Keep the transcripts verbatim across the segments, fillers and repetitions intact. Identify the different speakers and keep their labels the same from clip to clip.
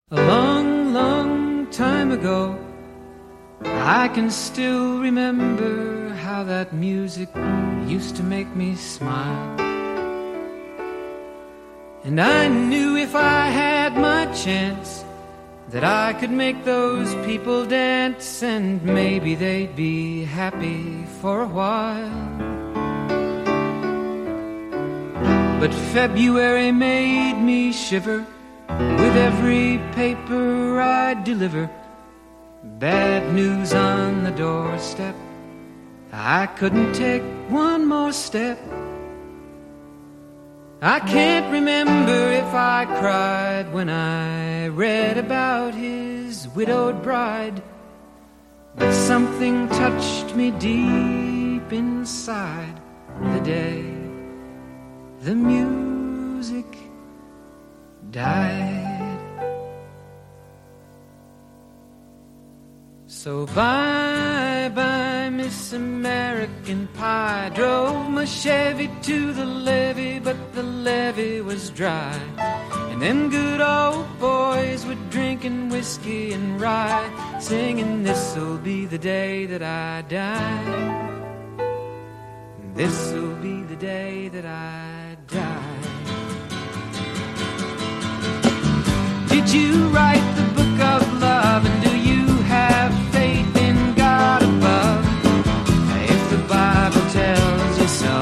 Speaker 1: A long, long time ago, I can still remember how that music used to make me smile. And I knew if I had my chance that I could make those people dance, and maybe they'd be happy for a while. But February made me shiver with every paper I deliver. Bad news on the doorstep, I couldn't take one more step. I can't remember if I cried when I read about his widowed bride, but something touched me deep inside the day the music died. So bye-bye, Miss American Pie. Drove my Chevy to the levee, but the levee was dry. And them good old boys were drinking whiskey and rye, singing, this'll be the day that I die. This'll be the day that I die. Did you write the book of love, and do you have faith in God above? If the Bible tells you so.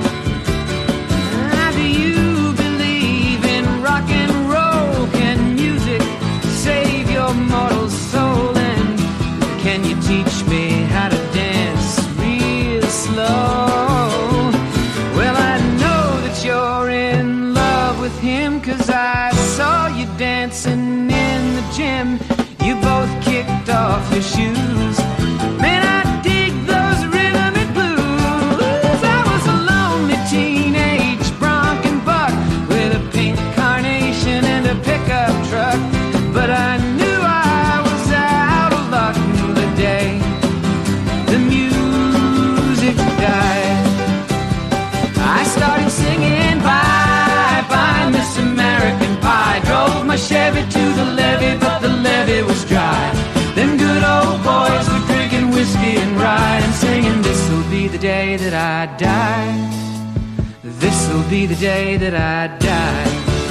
Speaker 1: Do you believe in rock and roll? Can music save your mortal soul? And can you teach me how to dance real slow? Well, I know that you're in love with him, 'cause I saw you dancing in the gym. You both kicked off your shoes. Man, I dig those rhythm and blues. I was a lonely teenage bronc and buck with a pink carnation and a pickup truck, but I knew I was out of luck the day the music died. I started singing bye-bye, Miss American Pie. Drove my Chevy to the levee, but the levee was dry. Them good old boys were drinking whiskey and rye, and singing, this'll be the day that I die. This'll be the day that I die.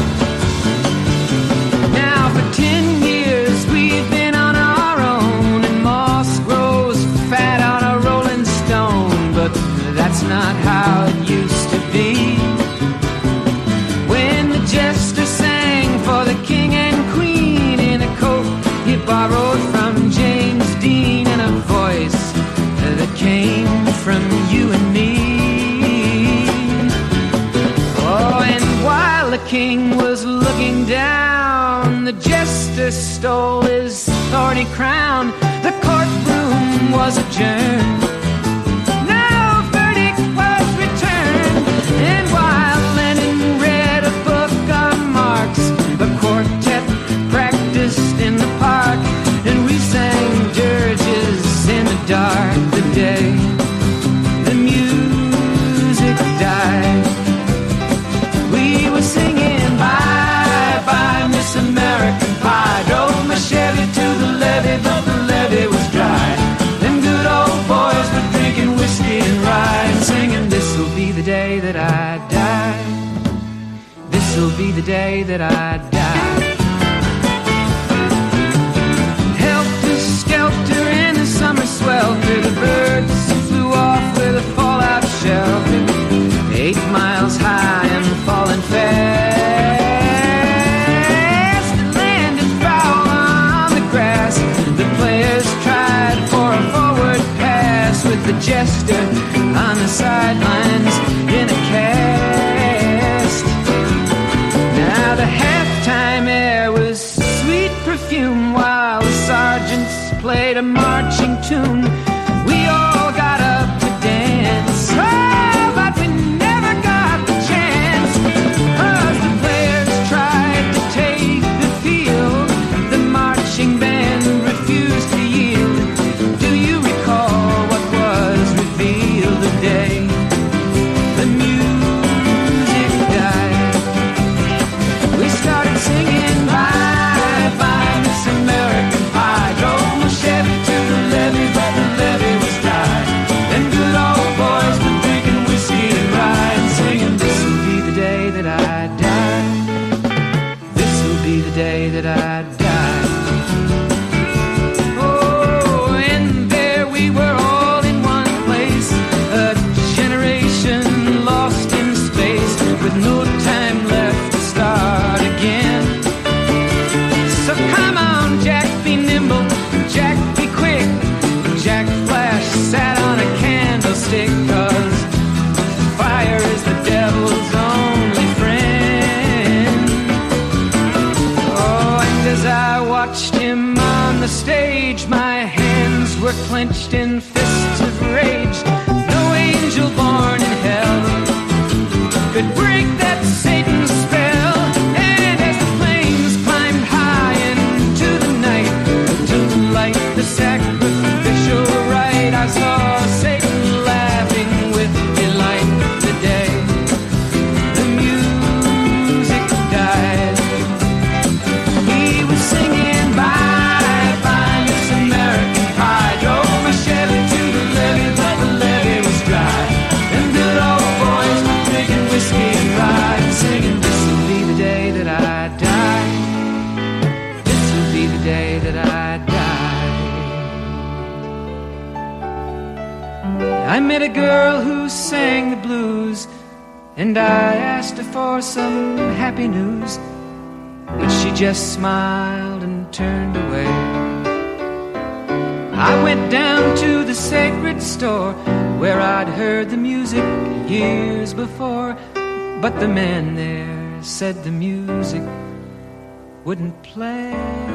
Speaker 1: Now for ten years we've been on our own, and moss grows fat on a rolling stone, but that's not how it used to be. When the jester sang for the king and queen in a coat he borrowed from James Dean, and a voice that came from you and me. Oh, and while the king was looking down, the jester stole his thorny crown. The courtroom was adjourned. No verdict was returned. And while Lenin read a book of Marx, the quartet practiced in the park, and we sang dirges in the dark the day the music died. We were singing bye-bye, Miss American Pie. Drove my Chevy to the levee, but the levee was dry. Them good old boys were drinking whiskey and rye, and singing, this'll be the day that I die. This'll be the day that I die. Helter skelter in the summer swelter, the birds flew off with a fallout shelter. Eight miles high and falling fast. It landed foul on the grass. The players tried for a forward pass, with the jester on the sidelines in a cast. Now the halftime air was sweet perfume, while the sergeants played a marching tune. We all got up to dance, oh, but we never got the chance, 'cause the players tried to take the field. The marching band refused to yield. Do you recall what was revealed the day the music died? We started singing bye-bye, day that I die. Oh, and there we were all in one place, a generation lost in space, with no time left to start again. So come on, Jack, be nimble, Jack, be quick. Jack Flash sat on a candlestick, 'cause fire is the devil's only friend. Oh, and as I watched him on the stage, my hands were clenched in fists of rage. No angel born in hell could break that Satan's spell. And as the flames climbed high into the night to light the sacrificial rite, I saw Satan laughing with delight. The day the music died, he was singing bye bye Miss American Pie. Drove my Chevy to the levee, but the levee was dry. Them good old boys were drinking whiskey and rye, singing, this'll be the day that I die. This'll be the day that I die. I met a girl who sang the blues, and I asked her for some happy news, but she just smiled and turned away. I went down to the sacred store where I'd heard the music years before, but the man there said the music wouldn't play.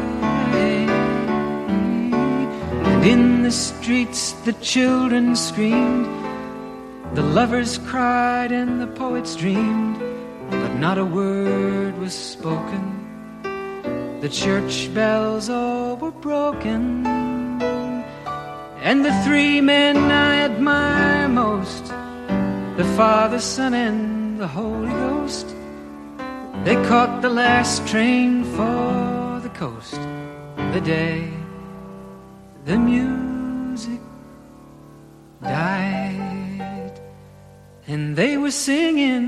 Speaker 1: And in the streets the children screamed, the lovers cried and the poets dreamed, but not a word was spoken. The church bells all were broken, and the three men I admire most, the Father, Son, and the Holy Ghost, they caught the last train for the coast. The day the music died, and they were singing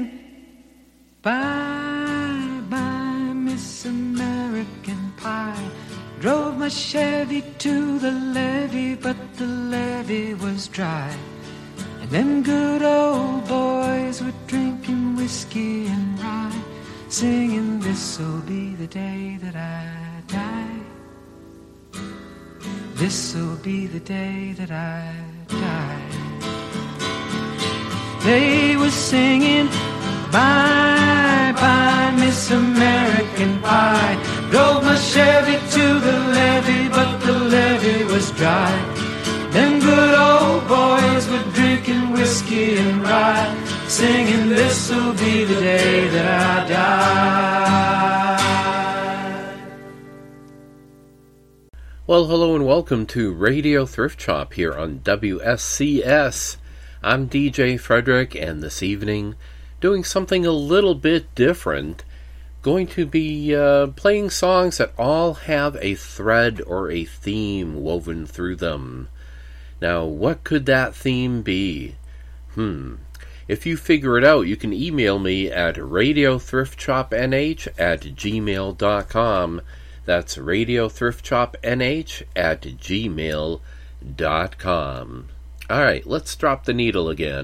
Speaker 1: bye bye Miss American Pie. Drove my Chevy to the levee, but the levee was dry. And them good old boys were drinking whiskey and rye, singing, this'll be the day that I die. This'll be the day that I die. They were singing bye bye Miss American Pie. Drove my Chevy to the levee, but the levee was dry. Them good old boys were drinking whiskey and rye, singing, this'll be the day that I die.
Speaker 2: Well, hello and welcome to Radio Thrift Shop here on W S C S. I'm D J Frederick, and this evening, doing something a little bit different, going to be uh, playing songs that all have a thread or a theme woven through them. Now, what could that theme be? Hmm. If you figure it out, you can email me at radiothriftshopnh at gmail dot com. That's radiothriftshopnh at gmail dot com. Alright, let's drop the needle again.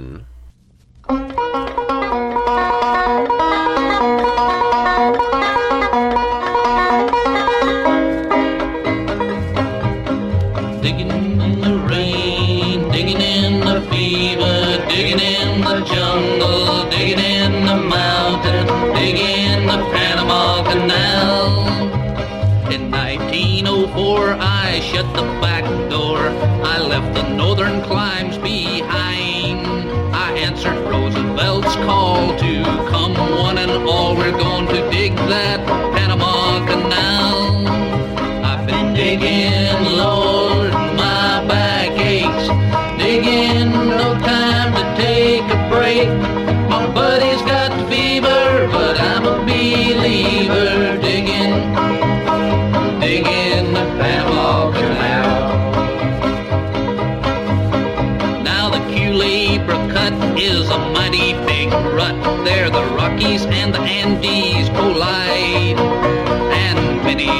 Speaker 3: Digging in the rain, digging in the fever, digging in the jungle, digging in the mountain, digging in the Panama Canal. In nineteen oh four I shut the back door, I left the northern climes behind. I answered Roosevelt's call to come one and all, we're going to dig that Panama Canal. I've been digging, Lord, my back aches, digging, no time to take a break. My buddy's got fever, but I'm a believer, digging, digging the Panama Canal. Now the Culebra Cut is a mighty big rut. There the Rockies and the Andes collide, and many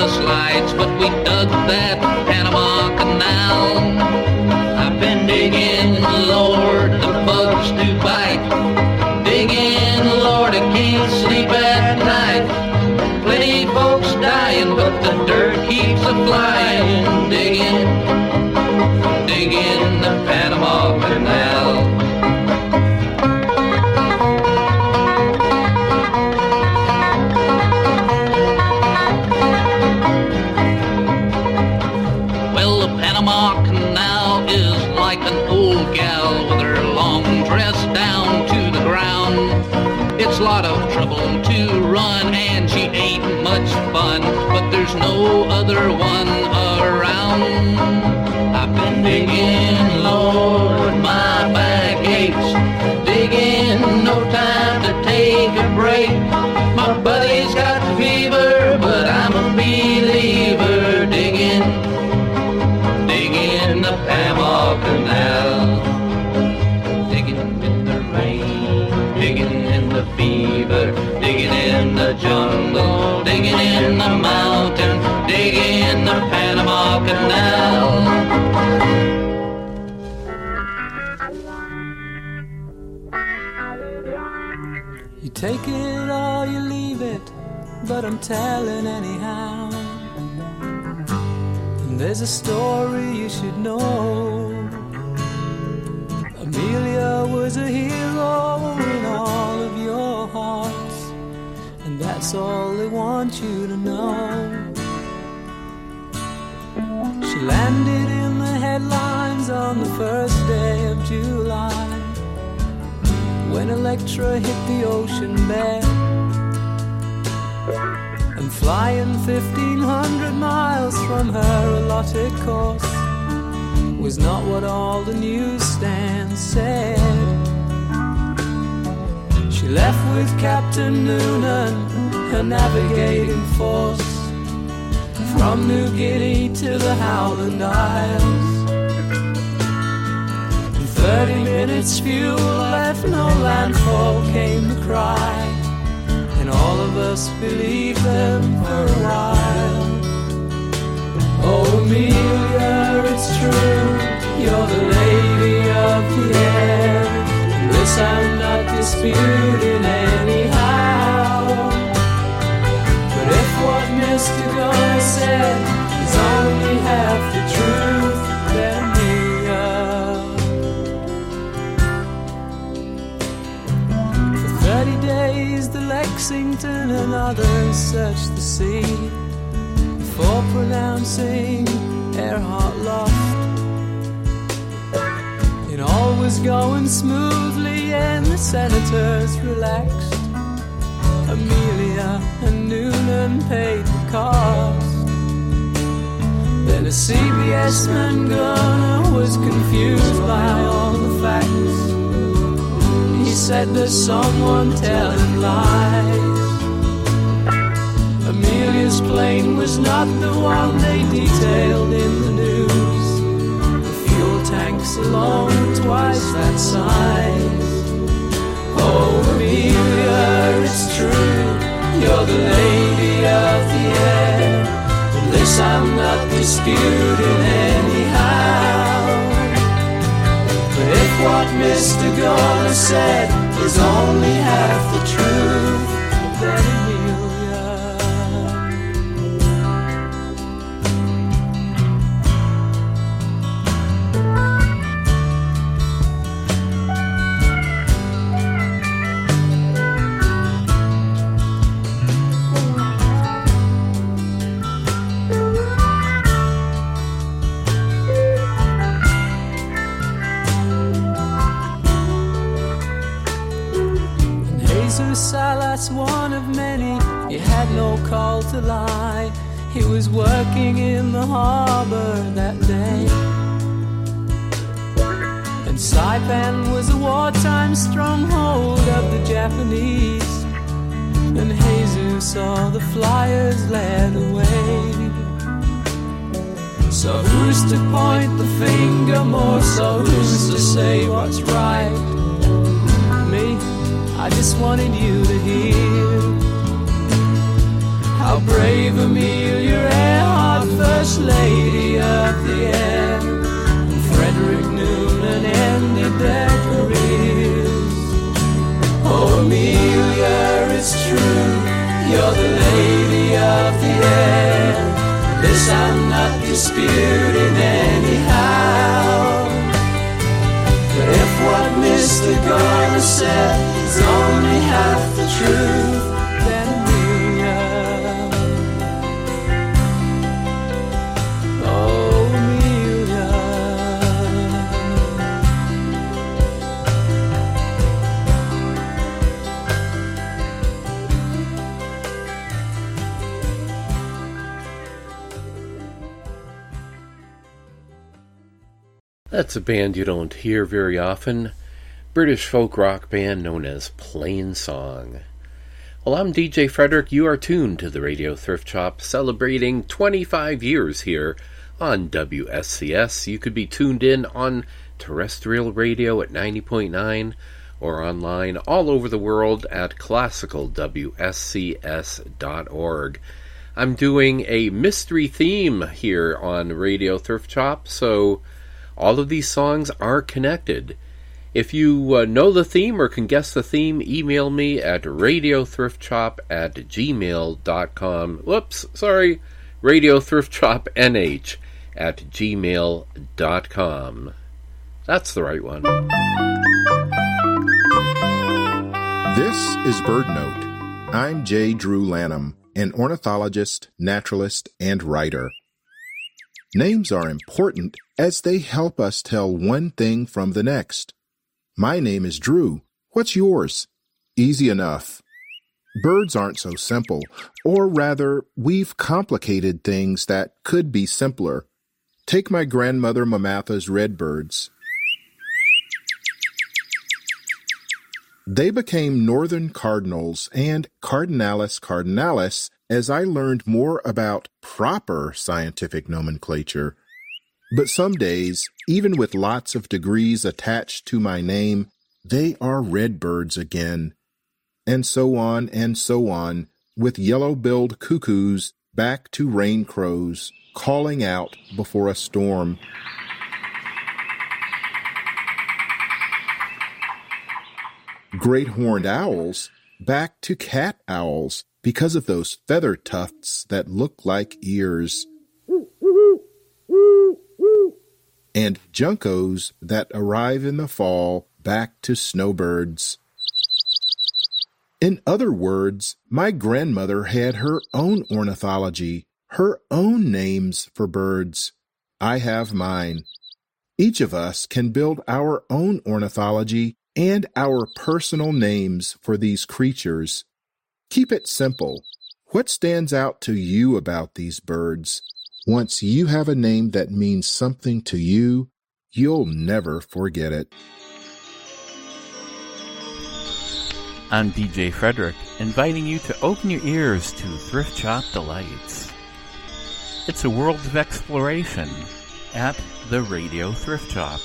Speaker 3: the slides, but we dug that Panama Canal. I've been digging, Lord, the bugs do bite. Digging, Lord, I can't sleep at night. Plenty folks dying, but the dirt keeps a-flying. Digging, digging the Panama Canal. Well, the Panama Canal is like an old gal with her long dress down to the ground. It's a lot of trouble to run, and she ain't much fun, but there's no other one around. I've been digging, Lord, my back aches. Digging, no time to take a break. My buddy's got fever, but I'm a believer. Digging, digging the Panama Canal. Digging in the rain, digging in the fever, digging in the jungle, digging in the mountain, digging in the Panama Canal.
Speaker 4: You take it or you leave it, but I'm telling anyhow. And there's a story you should know. Amelia was a hero in all of your hearts, and that's all they want you to know. She landed in the headlines on the first day of July, when Electra hit the ocean bed. And flying fifteen hundred miles from her allotted course was not what all the newsstands said. She left with Captain Noonan, her navigating force, from New Guinea to the Howland Isles. In thirty minutes fuel left, no landfall came the cry, and all of us believed them for a while. Oh, Amelia, it's true, you're the lady of the air. This I'm not disputing anyhow. But if what Mister Gunner said is only half the truth, then Amelia. For thirty days the Lexington and others searched the sea before pronouncing Earhart lost. And all was going smoothly and the senators relaxed. Amelia and Noonan paid the cost. Then a C B S man gunner was confused by all the facts. He said there's someone telling lies. Amelia's plane was not the one they detailed in the news. The fuel tanks alone were twice that size. Oh, Amelia, it's true, you're the lady of the air. And this I'm not disputing anyhow. But if what Mister Garner said is only half the truth, then Amelia. Salas, one of many, he had no call to lie. He was working in the harbor that day, and Saipan was a wartime stronghold of the Japanese. And Jesus saw the flyers led away. So who's to point the finger more? So who's to say what's right? Me? I just wanted you to hear how brave Amelia lady of the air. This I'm not disputing anyhow. But if what Mister Garner said is only half the truth, then Amelia, oh Amelia.
Speaker 2: That's a band you don't hear very often. British folk rock band known as Plain Song. Well, I'm D J Frederick. You are tuned to the Radio Thrift Shop, celebrating twenty-five years here on W S C S. You could be tuned in on terrestrial radio at ninety point nine or online all over the world at classical w s c s dot org. I'm doing a mystery theme here on Radio Thrift Shop, so all of these songs are connected. If you uh, know the theme or can guess the theme, email me at radiothriftshop at gmail dot com. Whoops, sorry, radiothriftshopnh at gmail dot com. That's the right one.
Speaker 5: This is Bird Note. I'm J. Drew Lanham, an ornithologist, naturalist, and writer. Names are important as they help us tell one thing from the next. My name is Drew. What's yours? Easy enough. Birds aren't so simple, or rather, we've complicated things that could be simpler. Take my grandmother Mamatha's redbirds. They became northern cardinals and Cardinalis cardinalis as I learned more about proper scientific nomenclature. But some days, even with lots of degrees attached to my name, they are redbirds again. And so on and so on, with yellow-billed cuckoos back to rain crows, calling out before a storm. Great horned owls back to cat owls because of those feather tufts that look like ears. And juncos that arrive in the fall back to snowbirds. In other words, my grandmother had her own ornithology, her own names for birds. I have mine. Each of us can build our own ornithology and our personal names for these creatures. Keep it simple. What stands out to you about these birds? Once you have a name that means something to you, you'll never forget it.
Speaker 6: I'm D J Frederick, inviting you to open your ears to Thrift Shop Delights. It's a world of exploration at the Radio Thrift Shop.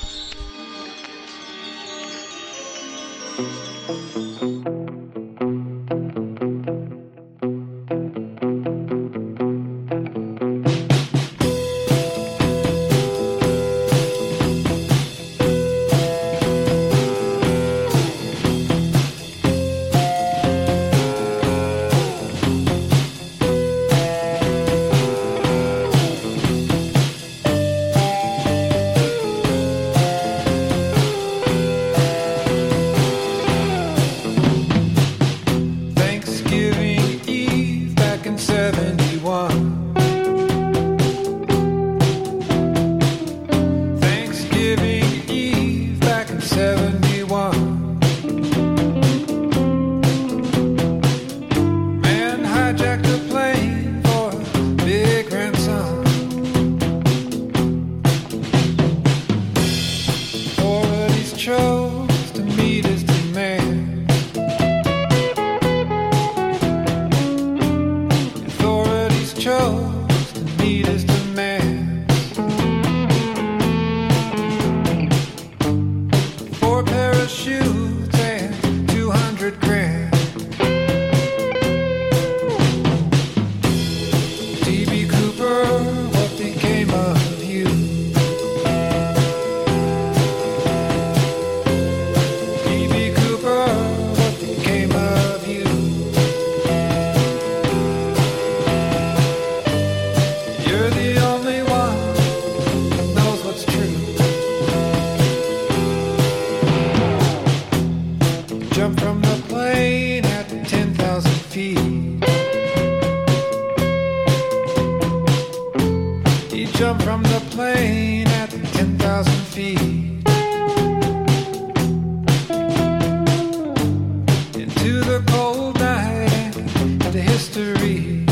Speaker 7: jump from the plane at ten thousand feet into the cold night and the history.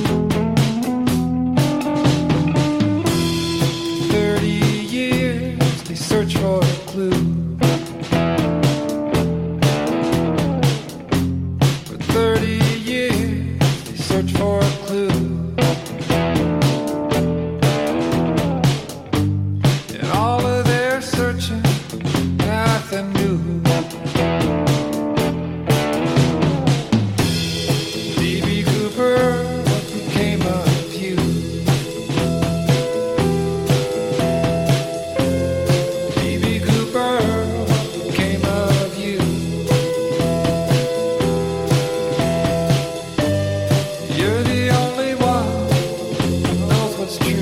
Speaker 7: Thirty years they search for a clue. For thirty years they search for a clue. Nothing new. D B. Cooper, what became of you? D B. Cooper, what became of you? You're the only one who knows what's true.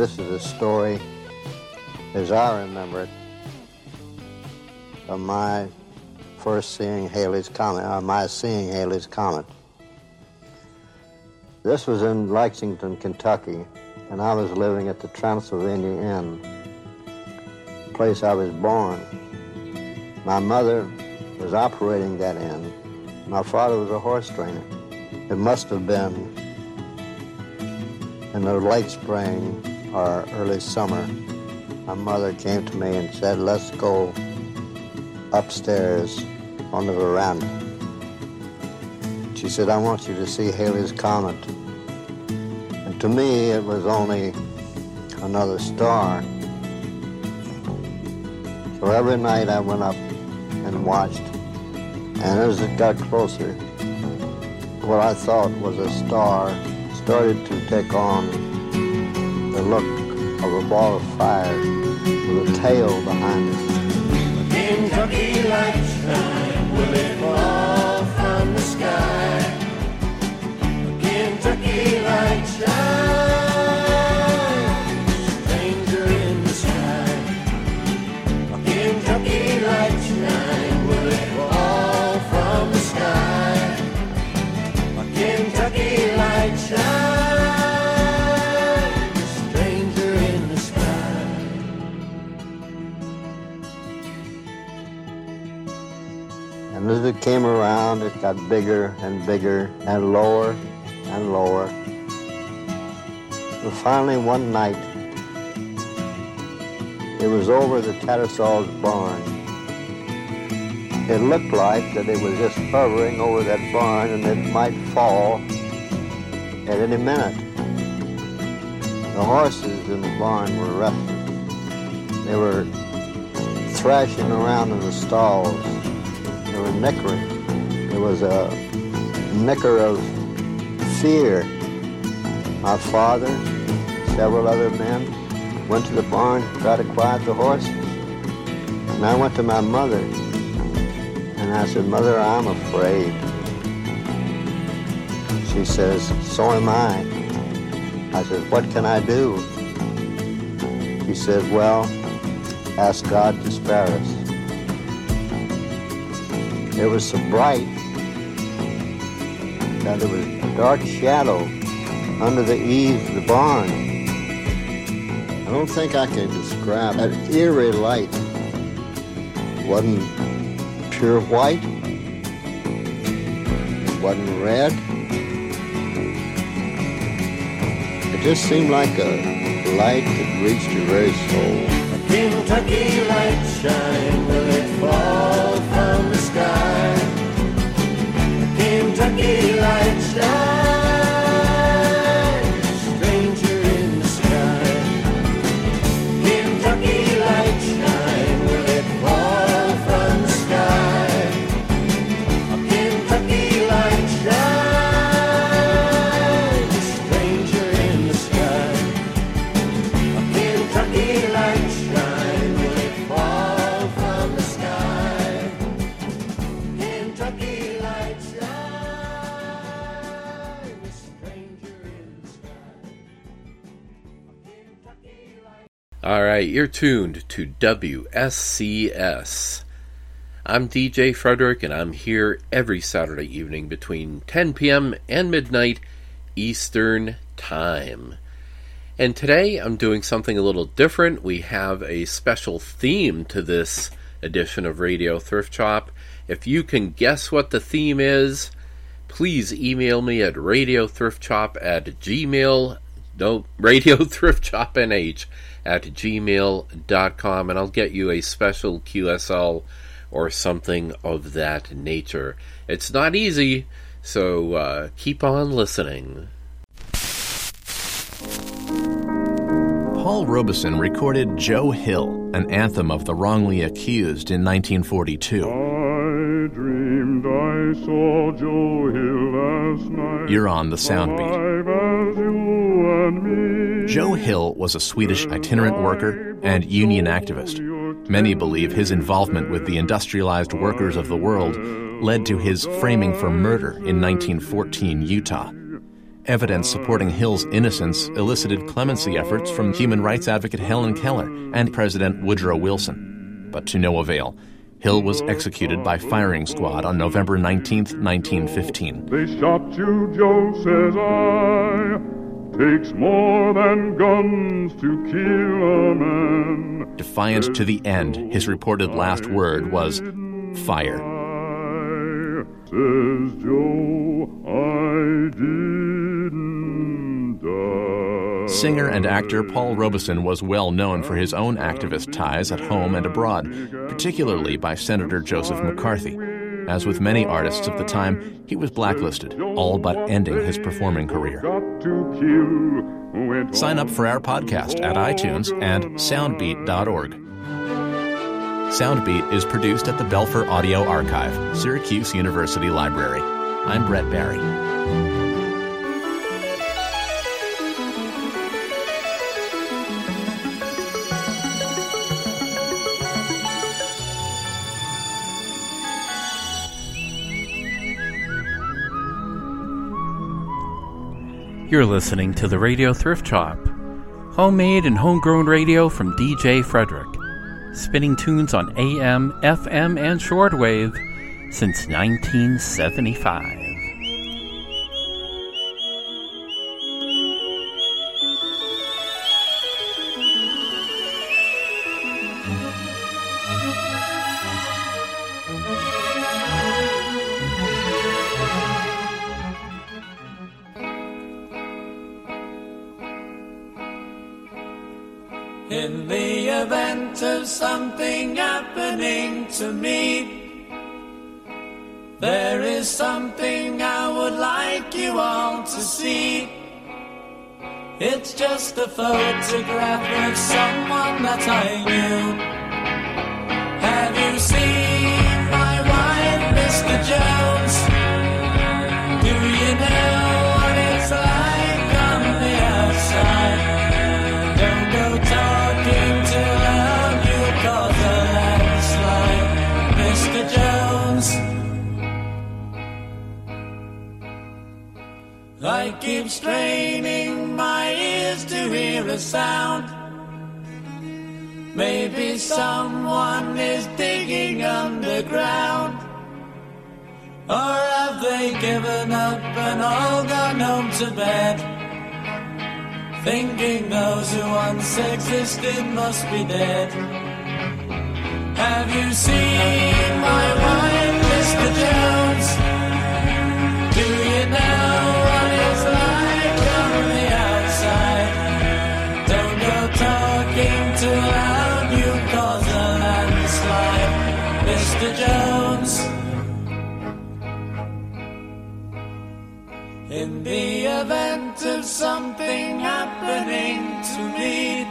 Speaker 8: this is a story, as I remember it, of my first seeing Halley's Comet, or my seeing Halley's Comet. This was in Lexington, Kentucky, and I was living at the Transylvania Inn, the place I was born. My mother was operating that inn. My father was a horse trainer. It must have been in the late spring or early summer. My mother came to me and said, let's go upstairs on the veranda. She said, I want you to see Halley's Comet. And to me, it was only another star. So every night I went up and watched. And as it got closer, what I thought was a star started to take on the look of a ball of fire with a tail behind it.
Speaker 7: Kentucky light shine, will it fall from the sky? Kentucky light shine, stranger in the sky. Kentucky light shine, will it fall from the sky? Kentucky light shine, stranger in the sky.
Speaker 8: And as it came around, it got bigger and bigger and lower and lower. And finally, one night, it was over the Tattersall's barn. It looked like that it was just hovering over that barn and it might fall at any minute. The horses in the barn were restless. They were thrashing around in the stalls. They were nickering. There was a nicker of fear. My father, several other men, went to the barn to try to quiet the horses. And I went to my mother and I said, Mother, I'm afraid. She says, so am I. I said, what can I do? She said, well, ask God to spare us. It was so bright that there was a dark shadow under the eaves of the barn. I don't think I can describe that eerie light. It wasn't pure white. It wasn't red. It just seemed like a light that reached your very soul.
Speaker 7: Kentucky light shine, will it fall from the sky? Kentucky light shine, stranger in the sky. Kentucky light shine, will it fall from the sky? Kentucky light shine, stranger in the sky. Kentucky light shine, will it fall from the sky? Kentucky light shine, stranger in the sky. Kentucky light.
Speaker 2: All right, you're tuned to W S C S. I'm D J Frederick, and I'm here every Saturday evening between ten p.m. and midnight Eastern Time. And today I'm doing something a little different. We have a special theme to this edition of Radio Thrift Shop. If you can guess what the theme is, please email me at radiothriftshop at gmail. No, radiothriftshopnh at gmail dot com, and I'll get you a special Q S L or something of that nature. It's not easy, so uh, keep on listening.
Speaker 9: Paul Robeson recorded Joe Hill, an anthem of the wrongly accused, in nineteen forty-two.
Speaker 10: I dreamed I saw Joe Hill last night.
Speaker 9: You're on the Soundbeat.
Speaker 10: Alive as you and me.
Speaker 9: Joe Hill was a Swedish itinerant worker and union activist. Many believe his involvement with the industrialized workers of the world led to his framing for murder in nineteen fourteen Utah. Evidence supporting Hill's innocence elicited clemency efforts from human rights advocate Helen Keller and President Woodrow Wilson, but to no avail. Hill was executed by firing squad on November nineteenth, nineteen fifteen.
Speaker 10: They shot you, Joe, says I. Takes more than guns to kill a man.
Speaker 9: Defiant to the end, his reported last word was, fire.
Speaker 10: I, says Joe, I didn't die.
Speaker 9: Singer and actor Paul Robeson was well known for his own activist ties at home and abroad, particularly by Senator Joseph McCarthy. As with many artists of the time, he was blacklisted, all but ending his performing career. Sign up for our podcast at iTunes and soundbeat dot org. Soundbeat is produced at the Belfer Audio Archive, Syracuse University Library. I'm Brett Barry.
Speaker 6: You're listening to the Radio Thrift Shop, homemade and homegrown radio from D J Frederick, spinning tunes on A M, F M, and shortwave since nineteen seventy-five.
Speaker 4: In the event of something happening to me, there is something I would like you all to see. It's just a photograph of someone that I knew. Have you seen my wife, Mister Jones? Do you know what it's like on the outside? Don't go talking too loud, you'll cause a landslide, Mister Jones. I keep straining my ears to hear a sound. Maybe someone is digging underground. Or have they given up and all gone home to bed, thinking those who once existed must be dead? Have you seen my wife, Mister Jones? Do you know what it's like on the outside? Don't go talking too loud, you cause a landslide, Mister Jones. In the event of something happening to me,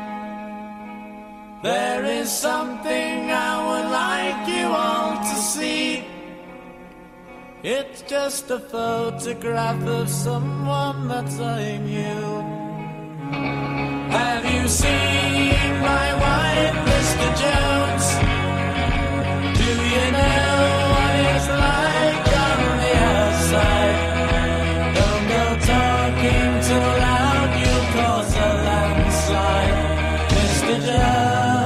Speaker 4: there is something I would like you all to see. It's just a photograph of someone that I knew. Have you seen my wife, Mister Jones? Do you know what it's like on the outside? Don't go talking too loud, you'll cause a landslide, Mister Jones.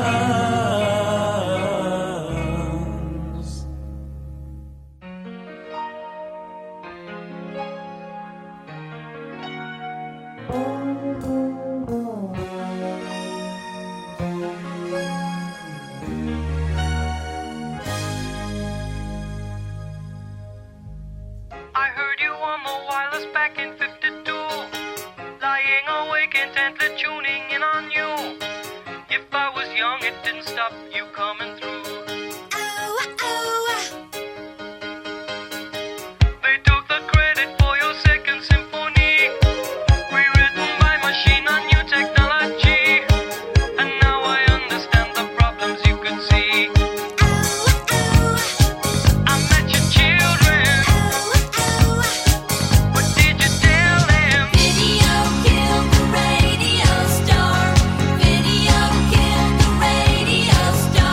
Speaker 11: I heard you on the wireless back in fifty-two, lying awake intently tuning in on you. If I was young, it didn't stop you coming through. Oh, oh. They took the credit for your second symphony, rewritten by machine on new technology. And now I understand the problems you could see. I met your children. What did you tell them? Video killed the radio star. Video killed the radio star.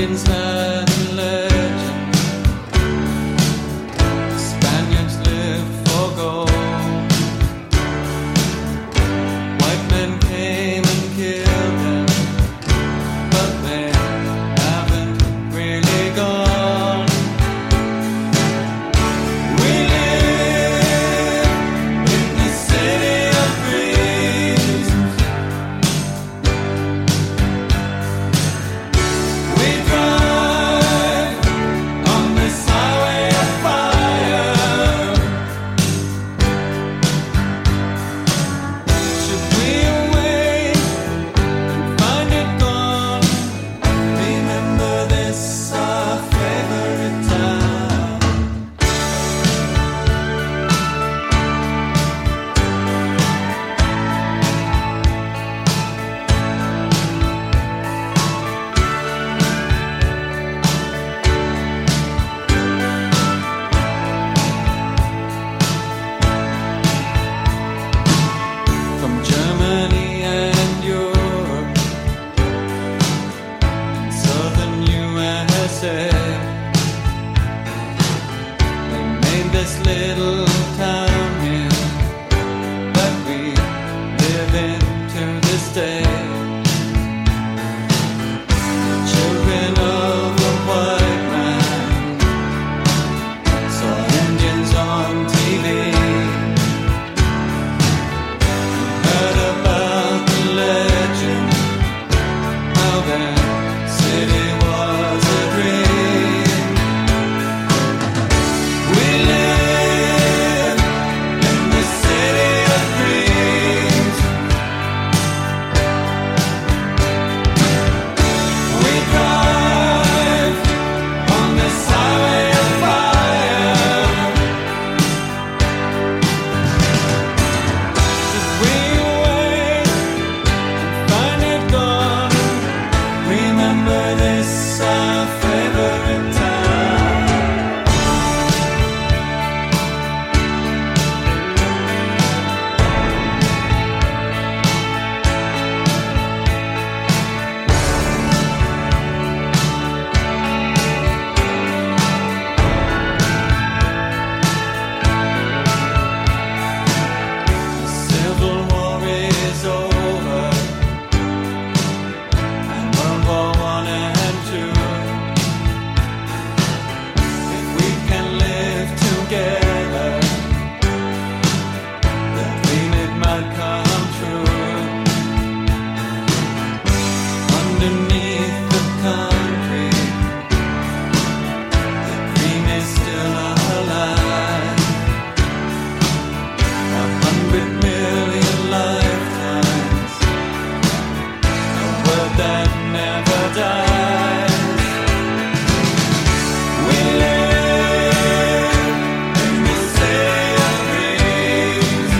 Speaker 4: Indians had a legend. The Spaniards lived for gold. White men came and killed them, but they haven't really gone. We live in the city of dreams. We drive on this highway of fire. Should we wait and find it gone? Remember this, our favorite town. From Germany and Europe and southern U S A, they made this little town here that we live in to this day. The children of the white man saw Indians on T V. Heard about the legend, how their city was a dream. We live in the city of dreams. We drive on this highway of fire. Should we wait and find it gone? Remember this, our favorite town. The Civil War is over, and World War One and Two. If we can live together, the dream it might come true. Underneath the concrete, the dream is still alive. A hundred million lifetimes, a word that never dies. We live in the city of dreams.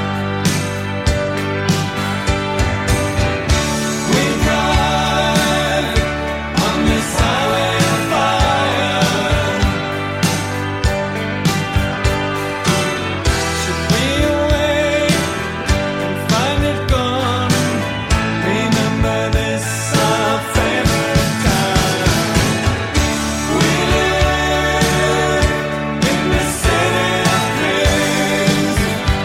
Speaker 4: We drive on this highway of fire. Should we wait and find it gone? Remember this, our favorite town. We live in the city of dreams.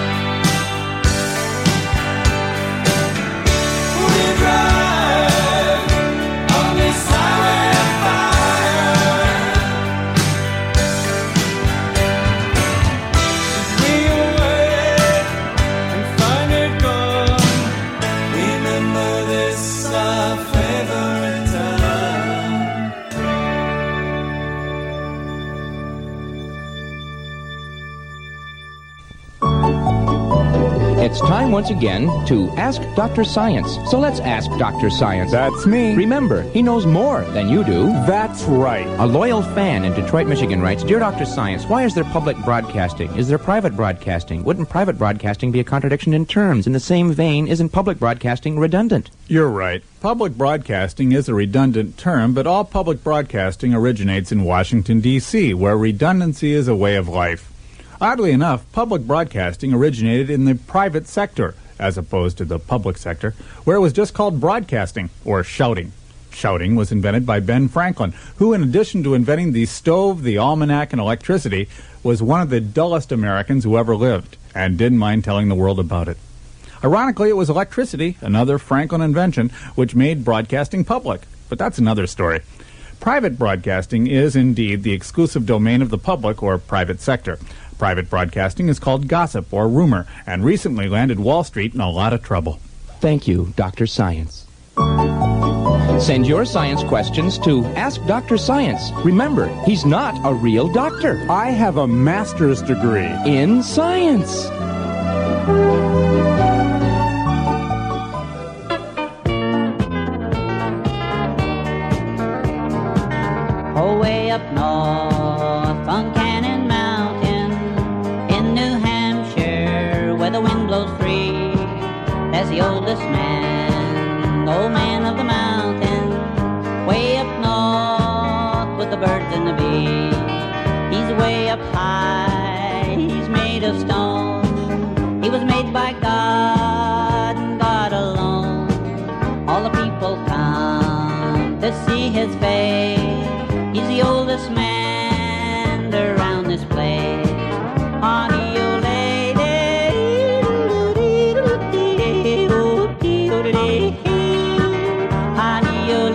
Speaker 4: We drive on this highway of fire. Should we wait and find it gone? Remember this, our favorite town.
Speaker 12: It's time once again to Ask Doctor Science. So let's ask Doctor Science.
Speaker 13: That's me.
Speaker 12: Remember, he knows more than you do.
Speaker 13: That's right.
Speaker 12: A loyal fan in Detroit, Michigan writes, Dear Doctor Science, why is there public broadcasting? Is there private broadcasting? Wouldn't private broadcasting be a contradiction in terms? In the same vein, isn't public broadcasting redundant?
Speaker 13: You're right. Public broadcasting is a redundant term, but all public broadcasting originates in Washington, D C, where redundancy is a way of life. Oddly enough, public broadcasting originated in the private sector, as opposed to the public sector, where it was just called broadcasting, or shouting. Shouting was invented by Ben Franklin, who, in addition to inventing the stove, the almanac, and electricity, was one of the dullest Americans who ever lived, and didn't mind telling the world about it. Ironically, it was electricity, another Franklin invention, which made broadcasting public. But that's another story. Private broadcasting is indeed the exclusive domain of the public or private sector. Private broadcasting is called gossip or rumor, and recently landed Wall Street in a lot of trouble.
Speaker 12: Thank you, Doctor Science. Send your science questions to Ask Doctor Science. Remember, he's not a real doctor.
Speaker 13: I have a master's degree
Speaker 12: in science.
Speaker 14: Oh, way up north on Cannon Mountain, in New Hampshire, where the wind blows free, there's the oldest man, old man of the mountain, way up north with the birds and the bees. He's way up high, he's made of stone, he was made by God and God alone. All the people come to see his face. He's the oldest man around this place. Honey, oh lady, honey, oh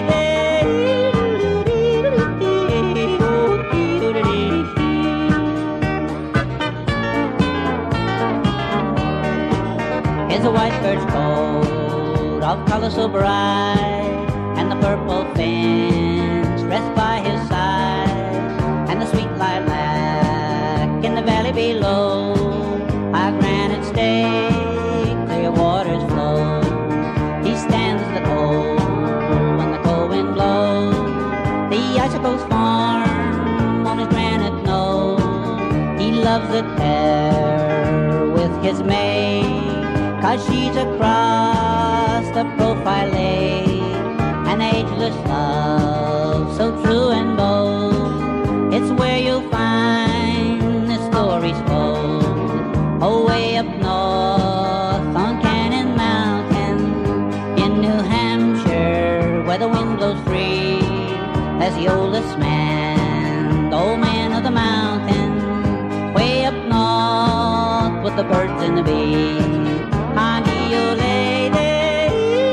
Speaker 14: lady. Here's a white bird's coat of color so bright, and the purple fins rest by his side, and the sweet lilac in the valley below, high granite stay, clear waters flow. He stands the cold when the cold wind blows, the icicles form on his granite nose. He loves it there with his maid, 'cause she's across the profile laid, an ageless love so true and bold. It's where you'll find the stories told. Oh, way up north on Cannon Mountain, in New Hampshire, where the wind blows free, there's the oldest man, the old man of the mountain, way up north with the birds and the bees. Honey, oh lady,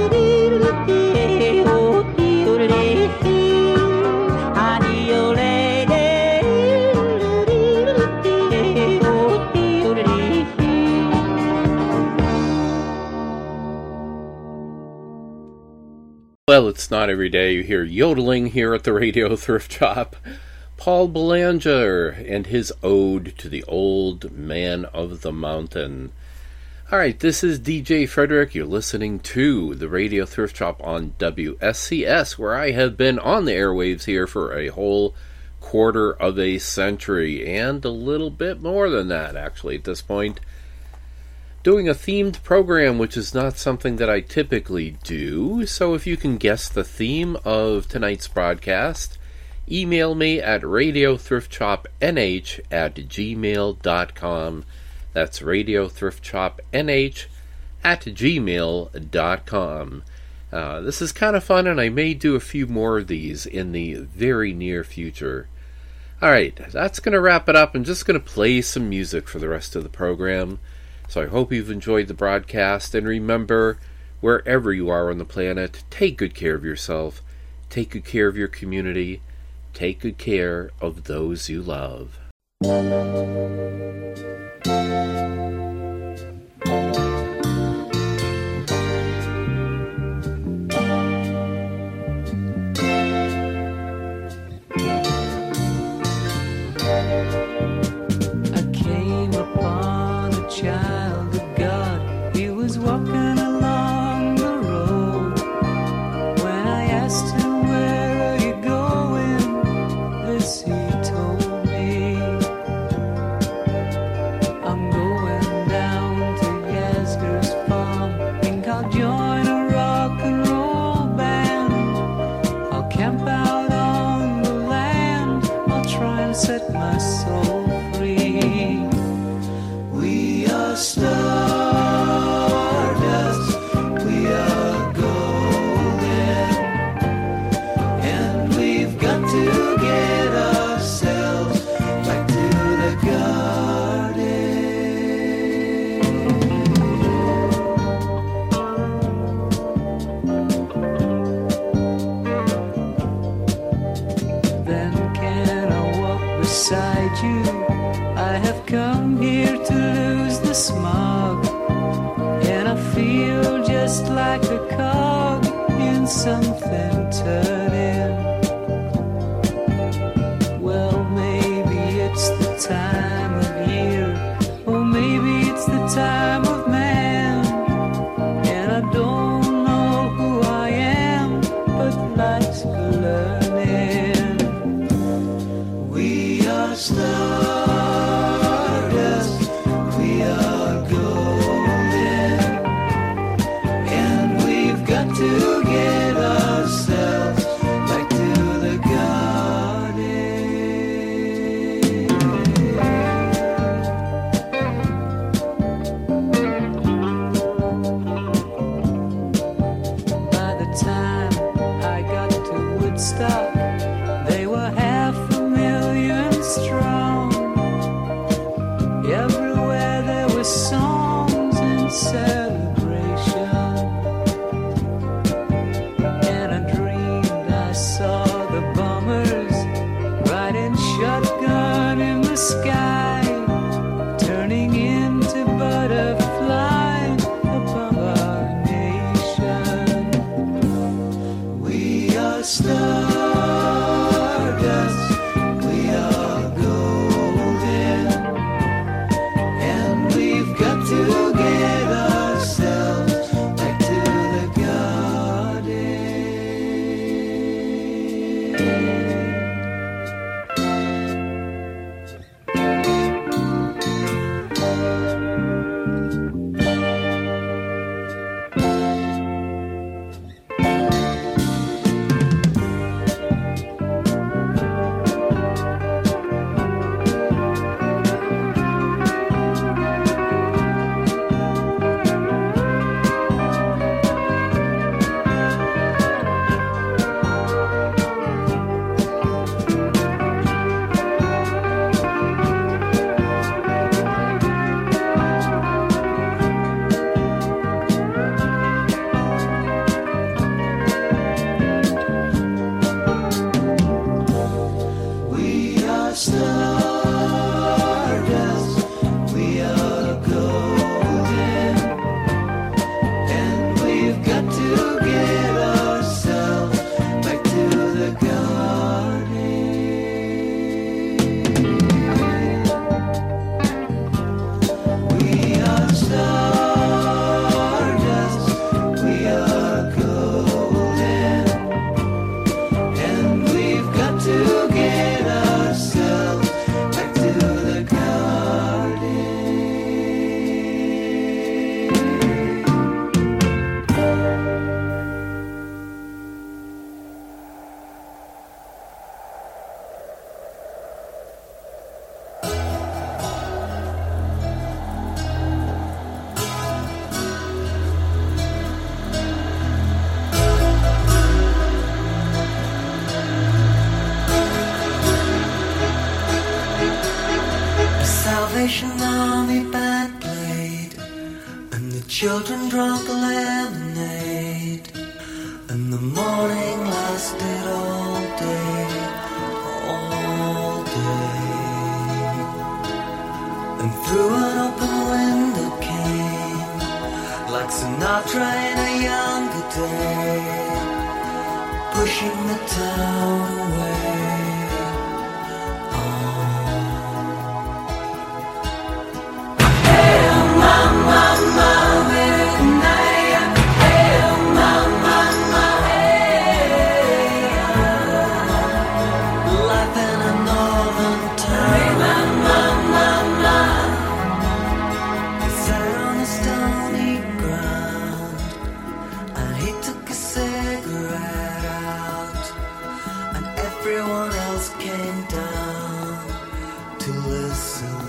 Speaker 14: honey, oh lady.
Speaker 2: Well, it's not every day you hear yodeling here at the Radio Thrift Shop. Paul Belanger and his ode to the old man of the mountain. All right, this is D J Frederick. You're listening to the Radio Thrift Shop on W S C S, where I have been on the airwaves here for a whole quarter of a century, and a little bit more than that, actually, at this point. Doing a themed program, which is not something that I typically do, so if you can guess the theme of tonight's broadcast, email me at radio thrift shop n h at gmail dot com. That's radio thrift shop n h at gmail dot com. Uh, this is kind of fun, and I may do a few more of these in the very near future. Alright, that's going to wrap it up. I'm just going to play some music for the rest of the program. So I hope you've enjoyed the broadcast, and remember, wherever you are on the planet, take good care of yourself, take good care of your community, take good care of those you love.
Speaker 4: Child of God, he was walking along the road. When I asked him, where are you going? This he told me, I'm going down to Yasgur's farm. Think I'll join a rock and roll band. I'll camp out on the land, I'll try and set my soul free. We are stardust, we are golden. beside you. I have come here to lose the smog, and I feel just like a cog in something turning. Well, maybe it's the time of year, or maybe it's the time of man, and I don't know who I am, but life's for learning. We are stardust, we are golden, and we've got to get ourselves back to the By the time I got to Woodstock, they were half a million strong. Everywhere there were songs and celebration, and I dreamed I saw the bombers riding shotgun in the sky, turning into butterflies above our nation. We are stardust, we are golden, and we've got to get ourselves back to the garden. We are stardust, we are golden, and we've got to get ourselves back to the garden. We are stardust, we are golden, and we've got to get ourselves back to the garden.
Speaker 15: Salvation Army band played, and the children drank lemonade, and the morning lasted all day, all day. And through an open window came, like Sinatra in a younger day, pushing the town away. Life in a northern town. He sat on the stony ground, and he took a cigarette out, and everyone else came down to listen.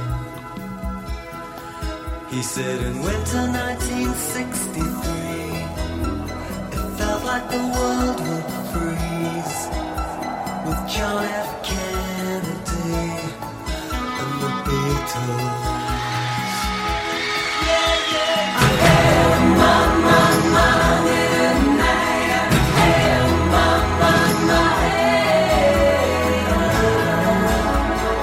Speaker 15: He said in winter nineteen sixty-three, it felt like the world would freeze, with John F. Kennedy and the Beatles. Yeah, yeah. Hey, mama, mama, hey, mama, mama, hey.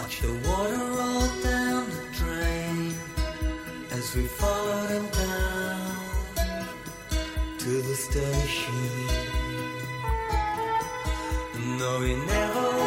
Speaker 15: Watch the water roll down the drain as we followed him down to the station. No, he never